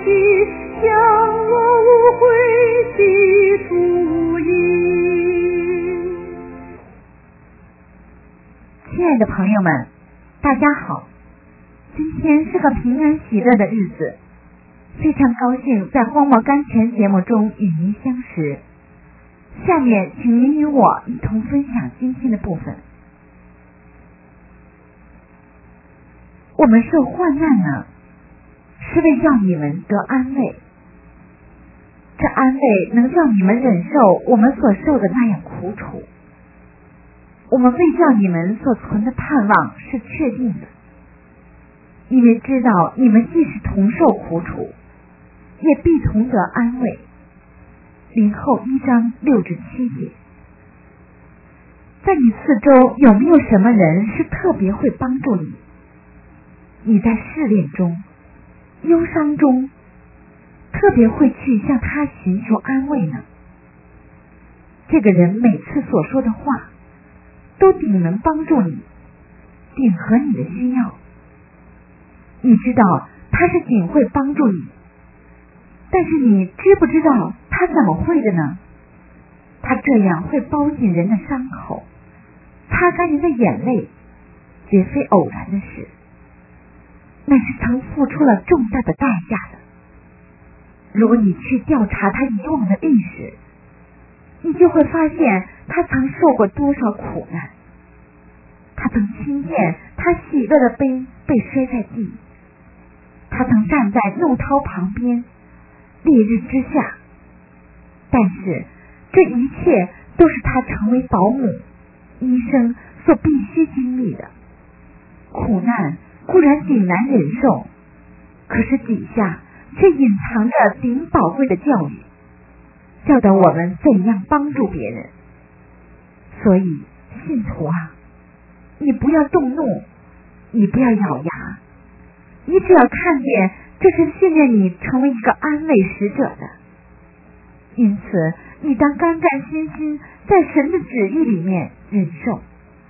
起，将我无悔的福音。 亲爱的朋友们，大家好，今天是个平安喜乐的日子，非常高兴在荒漠甘泉节目中与您相识。下面请您与我一同分享今天的部分。我们受患难呢，是为叫你们得安慰，这安慰能叫你们忍受我们所受的那样苦楚。我们为叫你们所存的盼望是确定的，因为知道你们既是同受苦楚，也必同得安慰。林后1章6至7节。在你四周有没有什么人是特别会帮助你？你在试炼中、忧伤中，特别会去向他寻求安慰呢？这个人每次所说的话都顶能帮助你，顶合你的需要。你知道他是顶会帮助你，但是你知不知道他怎么会的呢？他这样会包紧人的伤口，擦干人的眼泪，绝非偶然的事，那是曾付出了重大的代价的。如果你去调查他以往的历史，你就会发现他曾受过多少苦难。他曾亲见他喜乐的杯被摔在地，他曾站在怒涛旁边，烈日之下，但是这一切都是他成为保姆、医生所必须经历的。苦难固然顶难忍受，可是底下却隐藏着顶宝贵的教育，教导我们怎样帮助别人。所以信徒啊，你不要动怒，你不要咬牙，你只要看见这是训练你成为一个安慰使者的。因此你当肝胆心心在神的旨意里面忍受。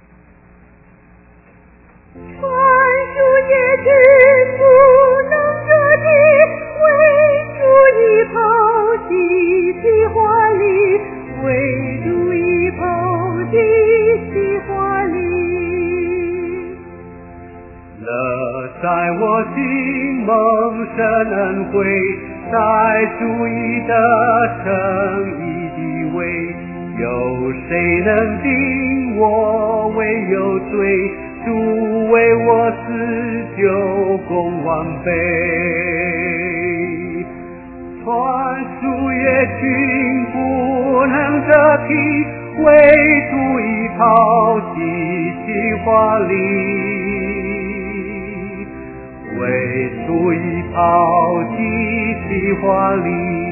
传输也知不能遮蔽，为主一抛弃其华丽，为主一抛弃其华丽。 乐在我心蒙神恩惠，在主已得称义的位，有谁能定我为有罪？主为我死就功完备，传输也君不能遮蔽，为主已抛弃其华丽，为主已抛弃其华丽。